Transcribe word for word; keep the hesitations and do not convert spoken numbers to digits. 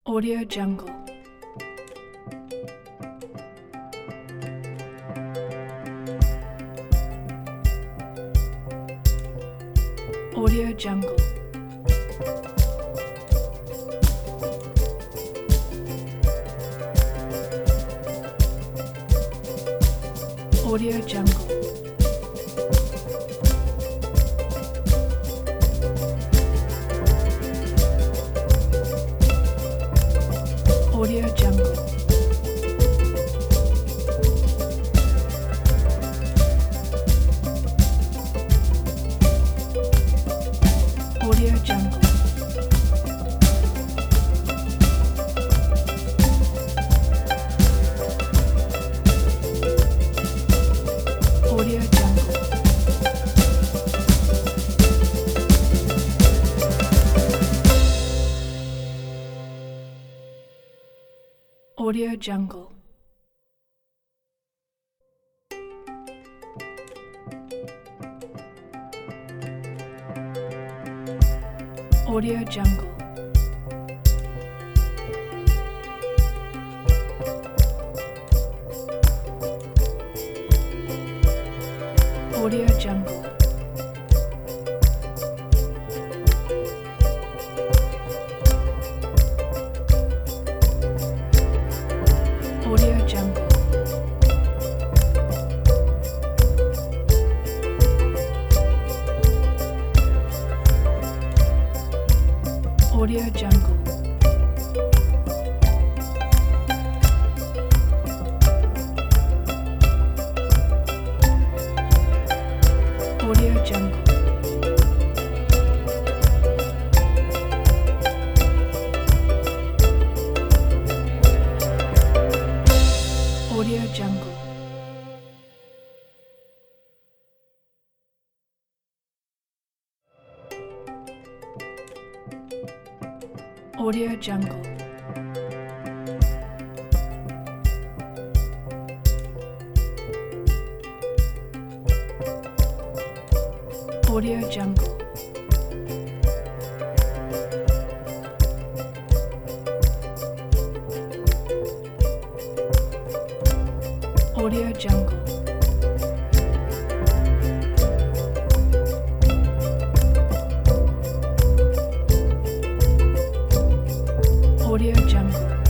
Audio Jungle. Audio Jungle. Audio Jungle. Audio Jungle. Audio Jungle. Audio Jungle. Audio Jungle. Audio Jungle. Audio Jungle. Audio Jungle. Audio Jungle. Audio Jungle. Audio Jungle. Audio Jungle. Audio Jungle. Audio Jungle. Audio Jungle.